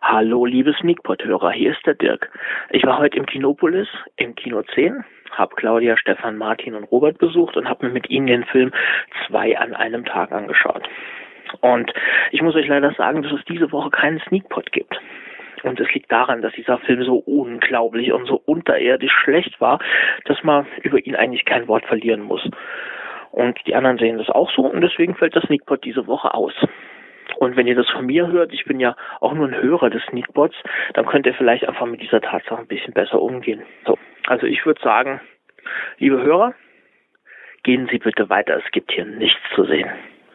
Hallo, liebe Sneakpot-Hörer, hier ist der Dirk. Ich war heute im Kinopolis, im Kino 10, habe Claudia, Stefan, Martin und Robert besucht und habe mir mit ihnen den Film 2 an einem Tag angeschaut. Und ich muss euch leider sagen, dass es diese Woche keinen Sneakpot gibt. Und es liegt daran, dass dieser Film so unglaublich und so unterirdisch schlecht war, dass man über ihn eigentlich kein Wort verlieren muss. Und die anderen sehen das auch so und deswegen fällt das Sneakpot diese Woche aus. Und wenn ihr das von mir hört, ich bin ja auch nur ein Hörer des Sneakpots, dann könnt ihr vielleicht einfach mit dieser Tatsache ein bisschen besser umgehen. So, also ich würde sagen, liebe Hörer, gehen Sie bitte weiter, es gibt hier nichts zu sehen.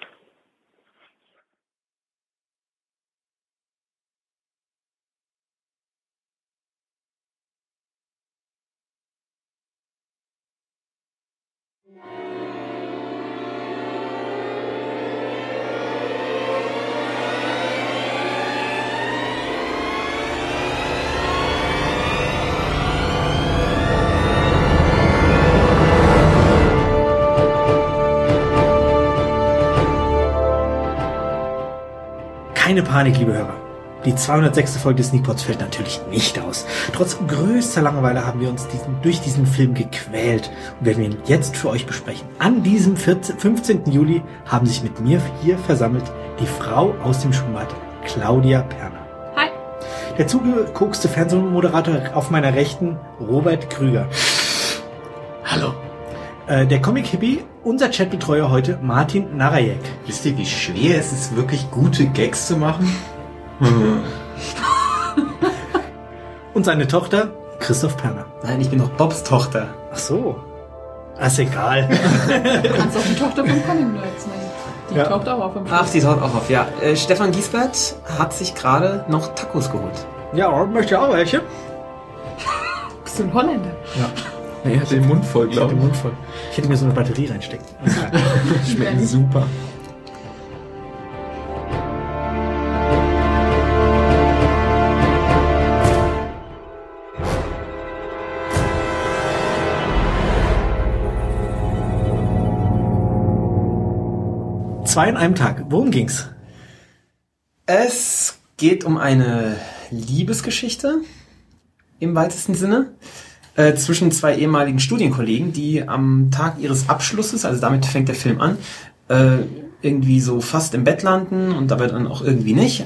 Keine Panik, liebe Hörer. Die 206. Folge des Sneakpots fällt natürlich nicht aus. Trotz größter Langeweile haben wir uns durch diesen Film gequält und werden ihn jetzt für euch besprechen. An diesem 15. Juli haben sich mit mir hier versammelt die Frau aus dem Schwimmbad, Claudia Perner. Hi. Der zugekokste Fernsehmoderator auf meiner Rechten, Robert Krüger. Hallo. Der Comic-Hippie, unser Chatbetreuer heute, Martin Narajek. Wisst ihr, wie schwer es ist, wirklich gute Gags zu machen? Und seine Tochter, Christoph Perner. Nein, ich bin doch Bobs Tochter. Ach so. Ist egal. Du kannst auch die Tochter vom Comic Nerds nennen. Die taucht auch auf im Film. Ach, die taucht auch auf, ja. Stefan Giesbert hat sich gerade noch Tacos geholt. Ja, und möchte ich auch welche? Bist du ein Holländer? Ja. Er hat den Mund voll, glaube ich. Ich hätte mir so eine Batterie reinstecken. Schmeckt super. Zwei in einem Tag. Worum ging's? Es geht um eine Liebesgeschichte im weitesten Sinne zwischen zwei ehemaligen Studienkollegen, die am Tag ihres Abschlusses, also damit fängt der Film an, irgendwie so fast im Bett landen und dabei dann auch irgendwie nicht.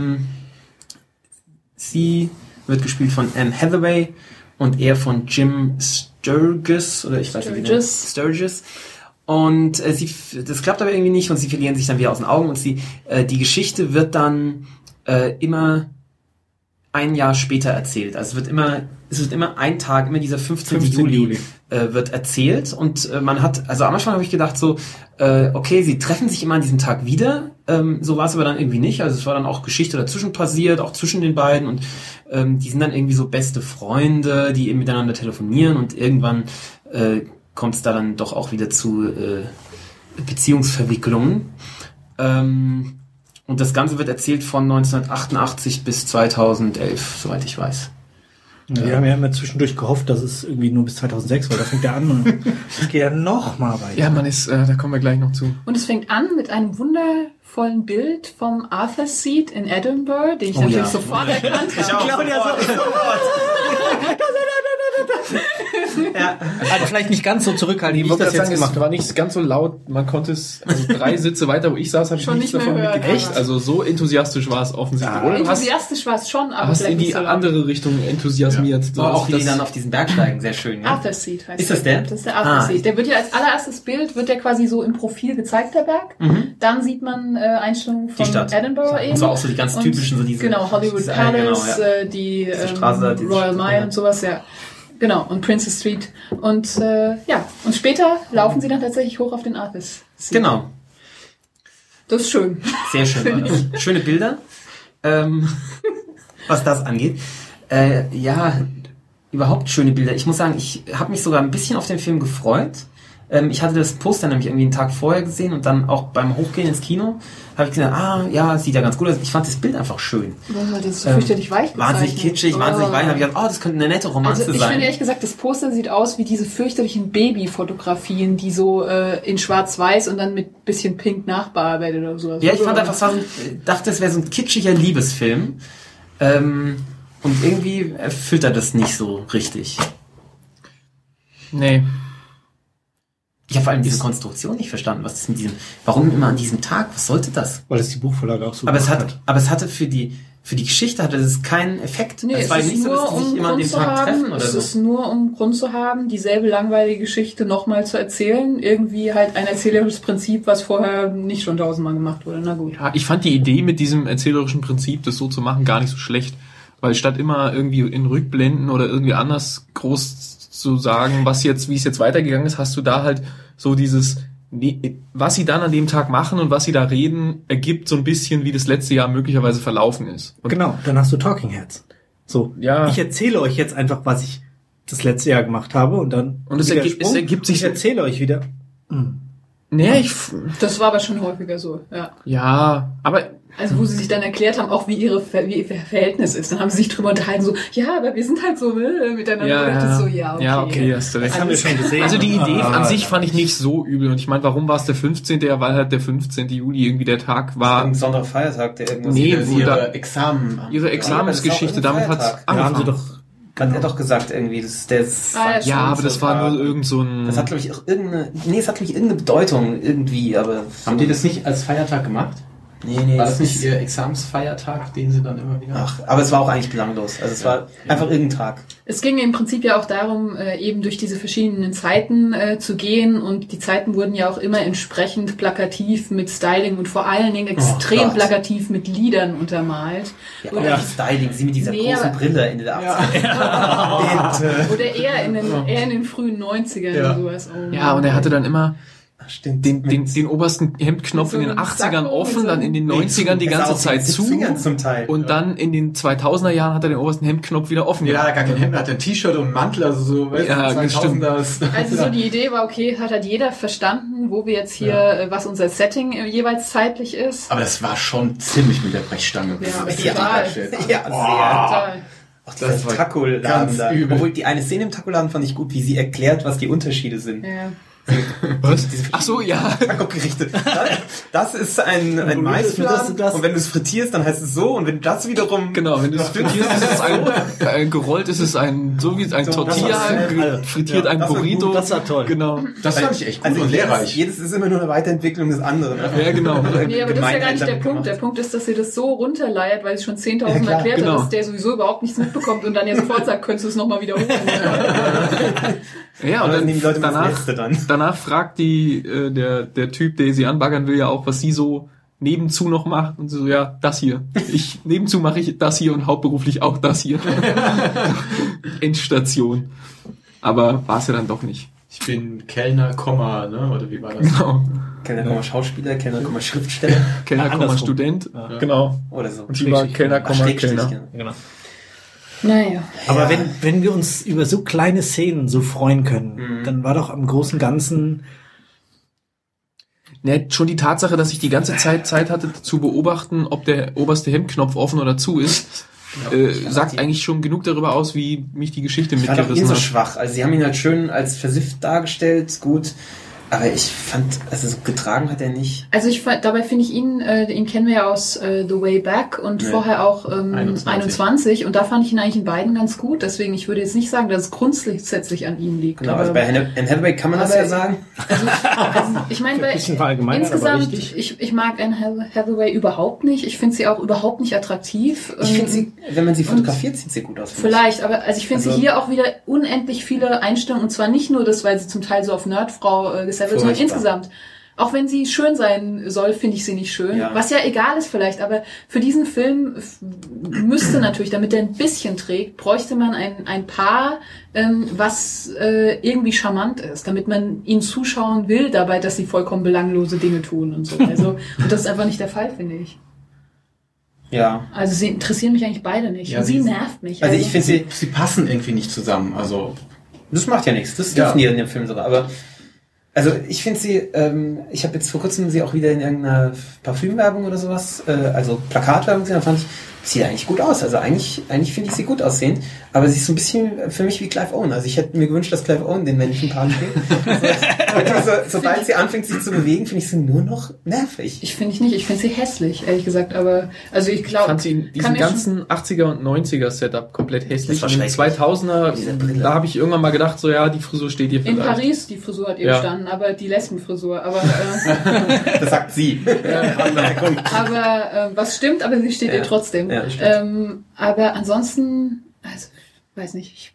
Sie wird gespielt von Anne Hathaway und er von Jim Sturgis, oder ich weiß nicht, wie Sturgis. Und das klappt aber irgendwie nicht und sie verlieren sich dann wieder aus den Augen und die Geschichte wird dann immer ein Jahr später erzählt. Also es wird immer ein Tag, immer dieser 15. Juli wird erzählt und man hat, also am Anfang habe ich gedacht so, okay, sie treffen sich immer an diesem Tag wieder, so war es aber dann irgendwie nicht, also es war dann auch Geschichte dazwischen passiert, auch zwischen den beiden und die sind dann irgendwie so beste Freunde, die eben miteinander telefonieren und irgendwann kommt es da dann doch auch wieder zu Beziehungsverwicklungen. Und das Ganze wird erzählt von 1988 bis 2011, soweit ich weiß. Ja, wir haben ja immer zwischendurch gehofft, dass es irgendwie nur bis 2006 war. Da fängt er an und es geht ja noch mal weiter. Ja, da kommen wir gleich noch zu. Und es fängt an mit einem wundervollen Bild vom Arthur's Seat in Edinburgh, den ich natürlich sofort erkannt habe. Claudia ja, also vielleicht nicht ganz so zurückhaltend, wie ich das jetzt gemacht habe. Es war nicht ganz so laut, man konnte es, also 3 Sitze weiter, wo ich saß, habe ich nichts davon mitgekriegt. Echt? Also so enthusiastisch war es offensichtlich. Ja. Enthusiastisch war es schon, aber hast in die andere Richtung enthusiasmiert. Ja. So, auch wie die dann auf diesen Berg steigen, sehr schön. Ja? Arthur's Seat heißt ist das der? Das ist der Arthur's Seat. Der wird ja als allererstes Bild, wird der quasi so im Profil gezeigt, der Berg. Mhm. Dann sieht man Einstellungen von Edinburgh eben. Und zwar auch so die ganz typischen, so diese... Genau, Hollywood Palace, genau, ja. die Straße, Royal Mile und sowas, ja. Genau, und Princess Street. Und und später laufen sie dann tatsächlich hoch auf den Arthur's Seat. Genau. Das ist schön. Sehr schön. Schöne Bilder, was das angeht. Ja, überhaupt schöne Bilder. Ich muss sagen, ich habe mich sogar ein bisschen auf den Film gefreut. Ich hatte das Poster nämlich irgendwie einen Tag vorher gesehen und dann auch beim Hochgehen ins Kino habe ich gesagt, sieht ja ganz gut aus. Ich fand das Bild einfach schön. Das ist so fürchterlich weich gezeichnet. Wahnsinnig kitschig, wahnsinnig weich. Da habe ich gedacht, das könnte eine nette Romanze sein. Ich finde ehrlich gesagt, das Poster sieht aus wie diese fürchterlichen Babyfotografien, die so in schwarz-weiß und dann mit bisschen pink nachbearbeitet oder sowas. Ja, ich fand einfach, dachte, es wäre so ein kitschiger Liebesfilm. Und irgendwie erfüllt er das nicht so richtig. Nee. Ich habe vor allem diese Konstruktion nicht verstanden. Was ist mit diesem, warum immer an diesem Tag? Was sollte das? Weil es die Buchvorlage auch so aber es hatte für die Geschichte hatte es keinen Effekt. Nee, es war nicht so, dass die sich immer an dem Tag treffen oder so. Es ist nur um Grund zu haben, dieselbe langweilige Geschichte nochmal zu erzählen. Irgendwie halt ein erzählerisches Prinzip, was vorher nicht schon 1000-mal gemacht wurde. Na gut. Ja, ich fand die Idee mit diesem erzählerischen Prinzip, das so zu machen, gar nicht so schlecht. Weil statt immer irgendwie in Rückblenden oder irgendwie anders groß zu sagen, wie es jetzt weitergegangen ist, hast du da halt so dieses, was sie dann an dem Tag machen und was sie da reden, ergibt so ein bisschen, wie das letzte Jahr möglicherweise verlaufen ist. Und genau, dann hast du Talking Heads. So, ja. Ich erzähle euch jetzt einfach, was ich das letzte Jahr gemacht habe und dann es ergibt sich. Ich erzähle euch wieder. Nee, das war aber schon häufiger so, ja. Ja, aber also wo sie sich dann erklärt haben, auch wie ihr Verhältnis ist. Dann haben sie sich drüber unterhalten, so, ja, aber wir sind halt so miteinander. Ja, okay, hast du recht. Das haben wir schon gesehen. Also die Idee an sich fand ich nicht so übel. Und ich meine, warum war es der 15.? Ja, weil halt der 15. Juli irgendwie der Tag war. Ein besonderer Feiertag, der irgendwas... Nee, ihre Examen... Ihre Examensgeschichte, damit hat's haben sie doch... Hat er doch gesagt irgendwie, ja, aber das war nur irgend so ein... Das hat, glaube ich, auch irgendeine Bedeutung irgendwie, aber... Haben die das nicht als Feiertag gemacht? Nee. War das nicht ihr Examensfeiertag, den sie dann immer wieder... Ach, aber es war auch eigentlich belanglos. Also es war einfach irgendein Tag. Es ging im Prinzip ja auch darum, eben durch diese verschiedenen Zeiten zu gehen, und die Zeiten wurden ja auch immer entsprechend plakativ mit Styling und vor allen Dingen extrem plakativ mit Liedern untermalt. Ja, oder Styling, sie mit dieser großen Brille Ende der 80er. Oder eher in den frühen 90ern oder sowas. Oh, ja, und er hatte dann immer... Stimmt. Den obersten Hemdknopf in den 80ern offen, dann in den 90ern die ganze Zeit zu. Zum Teil. Und dann in den 2000er Jahren hat er den obersten Hemdknopf wieder offen. Ja, gar kein Hemd, hat ein T-Shirt und einen Mantel, also so, weißt du, stimmt. Also so die Idee war, okay, hat halt jeder verstanden, wo wir jetzt hier, was unser Setting jeweils zeitlich ist. Aber es war schon ziemlich mit der Brechstange. Ja, total. Ja, sehr. Auch dieser Taco-Laden da. Obwohl, die eine Szene im Taco-Laden fand ich gut, wie sie erklärt, was die Unterschiede sind. Ja. Was? Ach so, ja. Taco-Gerichte. Das ist ein Maisfladen, und wenn du es frittierst, dann heißt es so, und wenn du das wiederum... Genau, wenn du es frittierst, ist es ein gerollt, ist es so wie ein Tortilla, frittiert ein Burrito. Das war toll. Genau. Das fand ich echt gut und lehrreich. Jedes ist immer nur eine Weiterentwicklung des anderen. Ja, genau. Nee, aber das ist ja gar nicht der Punkt. Der Punkt ist, dass sie das so runterleiert, weil es schon 10.000 erklärt hat, dass der sowieso überhaupt nichts mitbekommt und dann ja sofort sagt, könntest du es nochmal wiederholen. Ja, und dann danach fragt der Typ, der sie anbaggern will, ja auch, was sie so nebenzu noch macht, und so, ja, das hier. Nebenzu mache ich das hier und hauptberuflich auch das hier. Endstation. Aber war es ja dann doch nicht. Ich bin Kellner, ne? Oder wie war das? Genau. Kellner, Schauspieler, Kellner, Schriftsteller. Kellner, Student. Ja. Genau. Oder so. Und sie war Kellner, Kellner. Genau. Naja. Aber wenn wir uns über so kleine Szenen so freuen können, dann war doch am großen Ganzen... Ja, schon die Tatsache, dass ich die ganze Zeit hatte zu beobachten, ob der oberste Hemdknopf offen oder zu ist, sagt eigentlich schon genug darüber aus, wie mich die Geschichte mitgerissen hat. So schwach. Also sie haben ihn halt schön als versifft dargestellt, gut. Aber ich fand, also so getragen hat er nicht. Also dabei finde ich ihn kennen wir ja aus The Way Back und vorher auch 21, und da fand ich ihn eigentlich in beiden ganz gut. Deswegen, ich würde jetzt nicht sagen, dass es grundsätzlich an ihm liegt. Genau, also bei Anne Hathaway kann man das ja sagen. Also ich meine, insgesamt, ich mag Anne Hathaway überhaupt nicht. Ich finde sie auch überhaupt nicht attraktiv. Ich finde sie, wenn man sie fotografiert, sieht sie gut aus. Vielleicht, aber also ich finde sie hier auch wieder unendlich viele Einstellungen, und zwar nicht nur das, weil sie zum Teil so auf Nerdfrau sondern insgesamt. Auch wenn sie schön sein soll, finde ich sie nicht schön. Ja. Was ja egal ist vielleicht, aber für diesen Film müsste natürlich, damit der ein bisschen trägt, bräuchte man ein Paar, was irgendwie charmant ist, damit man ihnen zuschauen will dabei, dass sie vollkommen belanglose Dinge tun und so. Also, und das ist einfach nicht der Fall, finde ich. Ja. Also sie interessieren mich eigentlich beide nicht. Ja, und sie nervt mich. Also ich finde, sie passen irgendwie nicht zusammen. Also das macht ja nichts. Das dürfen die in dem Film sogar. Aber also ich finde sie, ich habe jetzt vor kurzem sie auch wieder in irgendeiner Parfümwerbung oder sowas, also Plakatwerbung gesehen, da fand ich, sieht eigentlich gut aus. Also eigentlich finde ich sie gut aussehen. Aber sie ist so ein bisschen für mich wie Clive Owen. Also ich hätte mir gewünscht, dass Clive Owen den männlichen Part spielt. Sobald sie anfängt, sich zu bewegen, finde ich sie nur noch nervig. Ich finde sie hässlich, ehrlich gesagt. Aber also ich glaube, ich fand sie diesen ganzen 80er und 90er Setup komplett hässlich. In den 2000er, da habe ich irgendwann mal gedacht, so ja, die Frisur steht hier vielleicht. In Paris, die Frisur hat ihr gestanden, aber die Lesbenfrisur. Aber das sagt sie. Aber was stimmt, aber sie steht ihr trotzdem. Ja, aber ansonsten, also weiß nicht, ich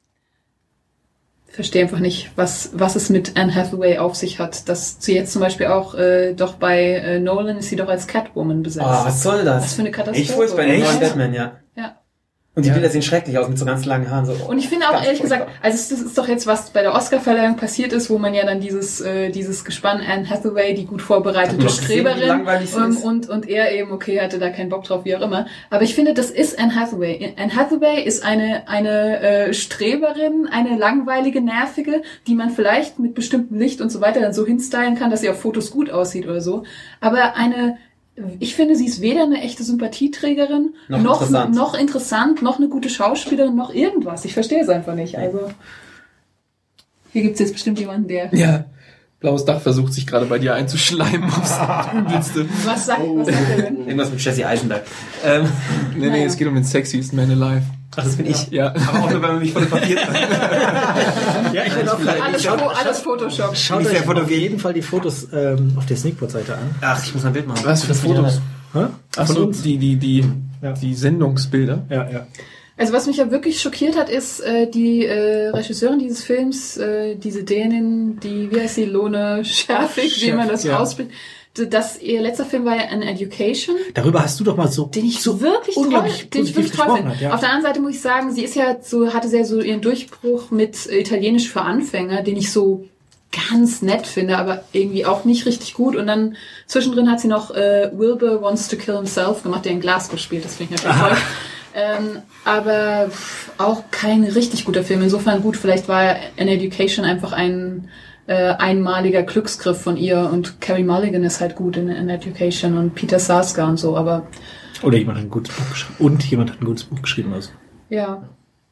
verstehe einfach nicht, was es mit Anne Hathaway auf sich hat, dass sie jetzt zum Beispiel auch doch bei Nolan ist sie doch als Catwoman besetzt. Oh, was soll das? Was für eine Katastrophe. Ich furchtbar, bei den neuen Batman, ja. Und die Bilder sehen schrecklich aus mit so ganz langen Haaren. So. Und ich finde auch ehrlich gesagt, also das ist doch jetzt, was bei der Oscarverleihung passiert ist, wo man ja dann dieses Gespann Anne Hathaway, die gut vorbereitete Streberin und er eben, okay, hatte da keinen Bock drauf, wie auch immer. Aber ich finde, das ist Anne Hathaway. Anne Hathaway ist eine Streberin, eine langweilige, nervige, die man vielleicht mit bestimmtem Licht und so weiter dann so hinstylen kann, dass sie auf Fotos gut aussieht oder so. Aber ich finde, sie ist weder eine echte Sympathieträgerin, noch interessant, noch eine gute Schauspielerin, noch irgendwas. Ich verstehe es einfach nicht. Also, hier gibt's jetzt bestimmt jemanden, der... Ja, Blaues Dach versucht sich gerade bei dir einzuschleimen aufs Übelste. Was sagt er denn? Irgendwas mit Jesse Eisenberg. Nee, es geht um den Sexiest Man Alive. Ach, das bin ich. Ja. Aber auch nur, wenn man mich fotografiert hat. Ja, ich bin auch alles Photoshop. Schaut euch auf jeden Fall die Fotos auf der Sneakpot-Seite an. Ach, ich muss ein Bild machen. Was für Fotos? Achso, die Sendungsbilder. Ja. Also was mich ja wirklich schockiert hat, ist die Regisseurin dieses Films, diese Dänin, wie heißt sie, Lone Scherfig, wie man das ausspricht. Ihr letzter Film war ja An Education. Darüber hast du doch mal den ich wirklich toll finde. Ja. Auf der anderen Seite muss ich sagen, sie ist ja hatte sehr so ihren Durchbruch mit Italienisch für Anfänger, den ich so ganz nett finde, aber irgendwie auch nicht richtig gut. Und dann zwischendrin hat sie noch Wilbur Wants to Kill Himself gemacht, der in Glasgow spielt. Das finde ich natürlich toll. Aber auch kein richtig guter Film. Insofern gut, vielleicht war An Education einfach ein einmaliger Glücksgriff von ihr und Carey Mulligan ist halt gut in An Education und Peter Sarsgaard und so, aber... Oder jemand hat ein gutes Buch geschrieben. Und jemand hat ein gutes Buch geschrieben. Also. Ja.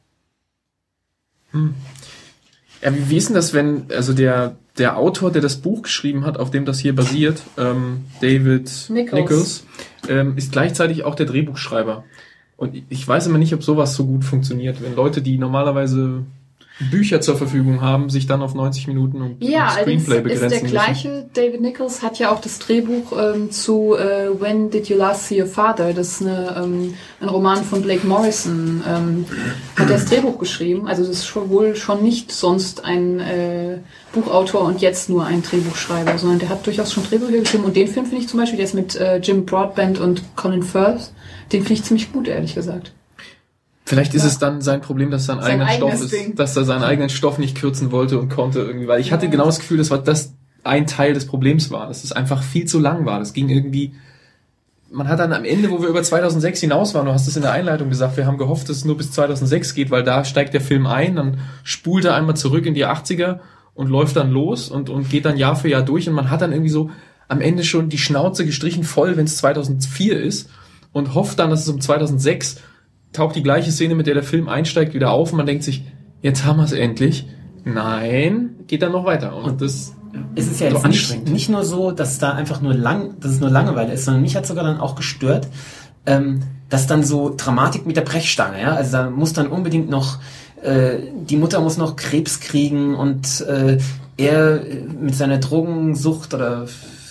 Ja, wie ist denn das, wenn, also der Autor, der das Buch geschrieben hat, auf dem das hier basiert, David Nichols, ist gleichzeitig auch der Drehbuchschreiber. Und ich weiß immer nicht, ob sowas so gut funktioniert, wenn Leute, die normalerweise Bücher zur Verfügung haben, sich dann auf 90 Minuten und Screenplay begrenzen müssen. Ja, ist der gleiche. David Nichols hat ja auch das Drehbuch zu When Did You Last See Your Father? Das ist ein Roman von Blake Morrison. Hat das Drehbuch geschrieben. Also das ist wohl schon nicht sonst ein Buchautor und jetzt nur ein Drehbuchschreiber, sondern der hat durchaus schon Drehbücher geschrieben. Und den Film finde ich zum Beispiel, der ist mit Jim Broadbent und Colin Firth. Den finde ich ziemlich gut, ehrlich gesagt. Vielleicht ist es dann sein Problem, dass sein eigener Stoff ist, dass er seinen eigenen Stoff nicht kürzen wollte und konnte irgendwie, weil ich hatte genau das Gefühl, dass das ein Teil des Problems war, dass es einfach viel zu lang war. Das ging irgendwie, man hat dann am Ende, wo wir über 2006 hinaus waren, du hast es in der Einleitung gesagt, wir haben gehofft, dass es nur bis 2006 geht, weil da steigt der Film ein, dann spult er einmal zurück in die 80er und läuft dann los und geht dann Jahr für Jahr durch und man hat dann irgendwie so am Ende schon die Schnauze gestrichen voll, wenn es 2004 ist und hofft dann, dass es um 2006 taucht die gleiche Szene, mit der der Film einsteigt, wieder auf und man denkt sich, jetzt haben wir es endlich. Nein, geht dann noch weiter. Und das es ist ja jetzt nicht nur so, dass da einfach dass es nur Langeweile ist, sondern mich hat sogar dann auch gestört, dass dann so Dramatik mit der Brechstange, ja, also da muss dann unbedingt noch die Mutter muss noch Krebs kriegen und er mit seiner Drogensucht oder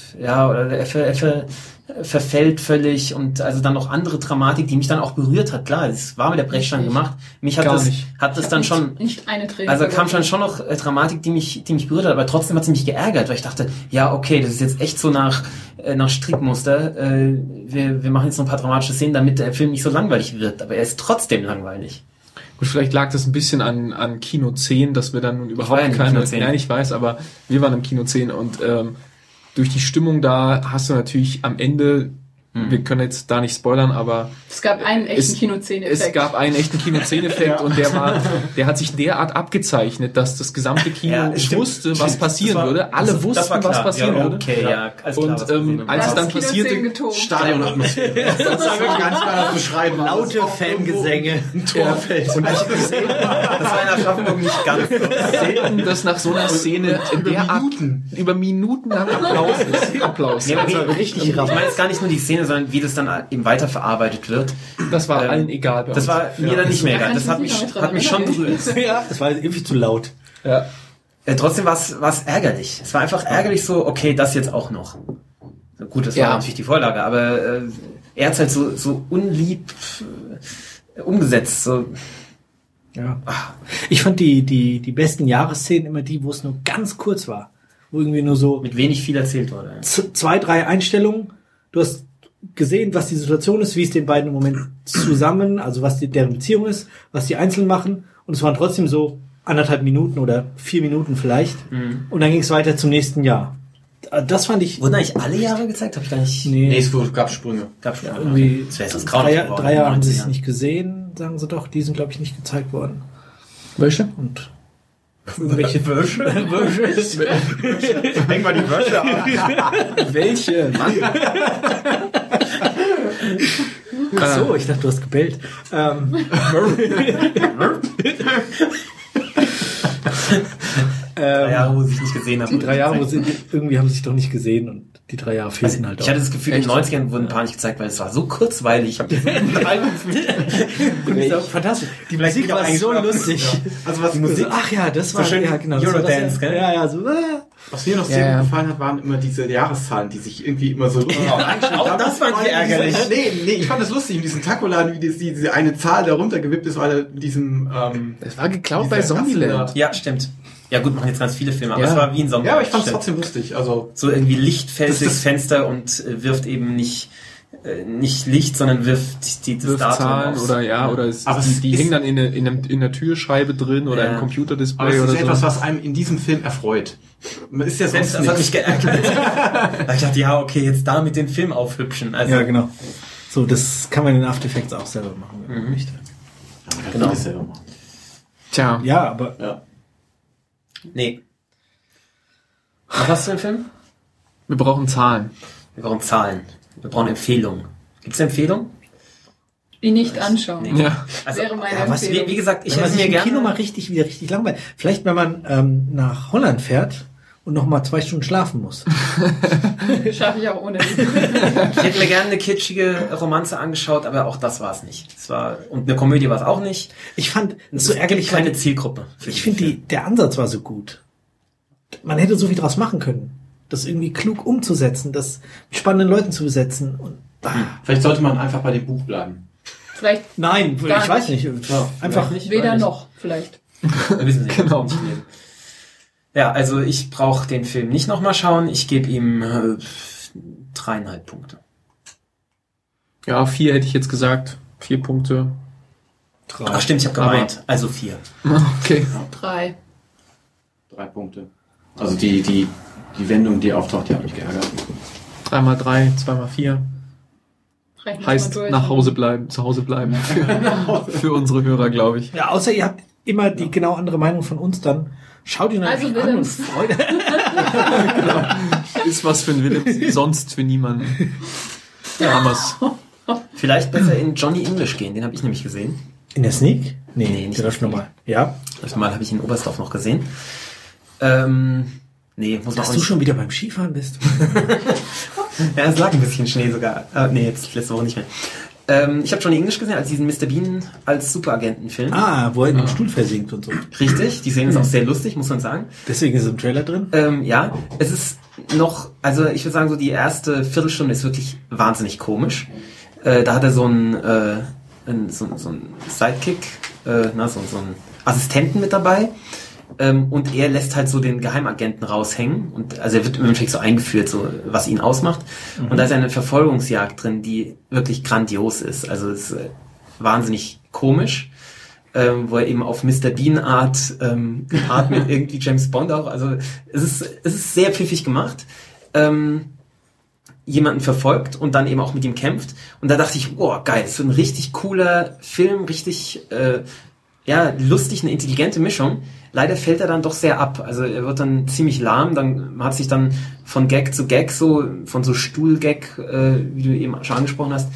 er verfällt völlig und also dann noch andere Dramatik, die mich dann auch berührt hat. Klar, es war mit der Brechstange gemacht. Mich hat das dann schon, nicht eine Träne. Also kam schon noch Dramatik, die mich berührt hat, aber trotzdem hat sie mich geärgert, weil ich dachte, ja, okay, das ist jetzt echt so nach Strickmuster. Wir machen jetzt noch ein paar dramatische Szenen, damit der Film nicht so langweilig wird, aber er ist trotzdem langweilig. Gut, vielleicht lag das ein bisschen an Kino 10, dass wir dann überhaupt keine... Nein, ich weiß, aber wir waren im Kino 10 und durch die Stimmung da hast du natürlich am Ende Wir können jetzt da nicht spoilern, aber es gab einen echten Kino-10-Effekt. Es gab einen echten Kino-10-Effekt und der hat sich derart abgezeichnet, dass das gesamte Kino wusste, was passieren würde. Alle wussten, was passieren würde. Okay, ja, alles klar, und als es dann passierte, Stadionatmosphäre. Das war wirklich ganz klar beschreiben. Laute Fangesänge. Torfeld. Und das war in Aschaffenburg nicht ganz so. selten, dass nach so einer Szene über Minuten lang Applaus. Nee, das war richtig. Ich meine jetzt gar nicht nur die Szene, sondern wie das dann eben weiterverarbeitet wird. Das war allen egal. Bei uns. Das war mir dann nicht mehr egal. Das hat mich schon berührt. Ja, das war irgendwie zu laut. Ja. Trotzdem war es ärgerlich. Es war einfach ärgerlich so, okay, das jetzt auch noch. Gut, das war natürlich die Vorlage, aber er hat halt so unlieb umgesetzt. So. Ja. Ich fand die besten Jahresszenen immer die, wo es nur ganz kurz war. Wo irgendwie nur so mit wenig viel erzählt wurde. Ja. 2, 3 Einstellungen. Du hast gesehen, was die Situation ist, wie es den beiden im Moment zusammen, also was deren Beziehung ist, was die einzeln machen. Und es waren trotzdem so 1,5 Minuten oder 4 Minuten vielleicht. Mhm. Und dann ging es weiter zum nächsten Jahr. Das fand ich... Wurden eigentlich alle Jahre gezeigt? Hab ich gar nicht... Nee, es gab Sprünge. Ja, irgendwie das wäre sonst 3 Jahre haben sie es nicht gesehen, sagen sie doch. Die sind, glaube ich, nicht gezeigt worden. Welche? Und irgendwelche Wörsche? Häng mal die Wörsche ab. Welche? Mann. Ach so, ich dachte, du hast gebellt. 3 Jahre, wo sie sich nicht gesehen haben. Die 3 Jahre, irgendwie haben sie sich doch nicht gesehen und die 3 Jahre fehlten halt auch. Ich hatte das Gefühl, in den 90ern wurden ein paar nicht gezeigt, weil es war so kurzweilig. Fantastisch. Die Musik war so lustig. Ja. Also was die Musik? Ach ja, das war schön. Ja, genau. Eurodance, gell? Ja, so. Was mir noch sehr gut gefallen hat, waren immer diese Jahreszahlen, die sich irgendwie immer so lustig auch das fand ich ärgerlich. Nee, ich fand das lustig in diesem Takoladen, wie diese eine Zahl da runtergewippt ist, weil er diesem das war geklaut bei Zombieland. Ja, stimmt. Ja gut, machen jetzt ganz viele Filme, aber es war wie ein Zombie. Ja, aber ich fand es trotzdem lustig. Also so irgendwie lichtfelsiges Fenster und wirft eben nicht Licht, sondern wirft das Datum Zahlen aufs, oder die hängen dann in der Türscheibe drin oder im Computerdisplay aber oder es ist so. etwas, was einem in diesem Film erfreut. Man ist ja sonst das hat mich geärgert. Ich dachte, ja, okay, jetzt da mit den Film aufhübschen. Also, ja, genau. So, das kann man in After Effects auch selber machen. Wenn man möchte. Genau. Tja. Ja, aber... Ja. Nee. Was hast du im Film? Wir brauchen Zahlen. Wir brauchen Zahlen. Wir brauchen Empfehlungen. Gibt es Empfehlungen? Die nicht anschauen. Nee. Ja. Also, wäre meine Empfehlung. Wie gesagt, ich wenn man esse sich mir im gerne... Kino mal richtig langweilig. Vielleicht, wenn man nach Holland fährt und noch mal 2 Stunden schlafen muss. Schaffe ich auch ohne. Ich hätte mir gerne eine kitschige Romanze angeschaut, aber auch das war es nicht. Und eine Komödie war es auch nicht. Ich fand es so ärgerlich. Keine Zielgruppe. Ich finde, der Ansatz war so gut. Man hätte so viel draus machen können. Das irgendwie klug umzusetzen, das mit spannenden Leuten zu besetzen. Und, Vielleicht sollte man einfach bei dem Buch bleiben. Vielleicht. Nein, ich weiß nicht. Ja, einfach nicht. Weder noch, vielleicht. Wissen Sie Genau. Nicht. Ja, also ich brauche den Film nicht nochmal schauen. Ich gebe ihm 3,5 Punkte. Ja, 4 hätte ich jetzt gesagt. 4 Punkte. 3. Ach stimmt, ich habe gemeint. Also 4. Okay. 3. 3 Punkte. Also die Wendung, die auftaucht, die hat mich geärgert. 3x3, 2x4. Heißt zu Hause bleiben für unsere Hörer, glaube ich. Ja, außer ihr habt immer die genau andere Meinung von uns, dann schaut ihn also einfach an und Freude. Genau. Ist was für ein Willems, sonst für niemanden. Ja, haben wir's. Vielleicht besser in Johnny English gehen, den habe ich nämlich gesehen. In der Sneak? Nee, nicht. Der läuft nochmal. Ja. Das Mal habe ich in Oberstdorf noch gesehen. Nee, muss man Dass du schon wieder beim Skifahren bist. Ja, es lag ein bisschen Schnee sogar. Nee, jetzt letzte Woche nicht mehr. Ich habe Johnny English gesehen, als diesen Mr. Bean als Superagentenfilm. Wo er in den Stuhl versinkt und so. Richtig, die Szene ist auch sehr lustig, muss man sagen. Deswegen ist es im Trailer drin? Ja, es ist noch, also ich würde sagen, so die erste Viertelstunde ist wirklich wahnsinnig komisch. Da hat er so einen Sidekick, so einen Assistenten mit dabei. Und er lässt halt so den Geheimagenten raushängen und also er wird im Endeffekt so eingeführt, so was ihn ausmacht. Und da ist eine Verfolgungsjagd drin, die wirklich grandios ist. Also es ist wahnsinnig komisch, wo er eben auf Mr. Bean Art mit irgendwie James Bond auch. Also es ist sehr pfiffig gemacht. jemanden verfolgt und dann eben auch mit ihm kämpft. Und da dachte ich, oh geil, das wird ein richtig cooler Film, richtig lustig, eine intelligente Mischung. Leider fällt er dann doch sehr ab. Also er wird dann ziemlich lahm, dann hat sich dann von Gag zu Gag von so Stuhlgag, wie du eben schon angesprochen hast,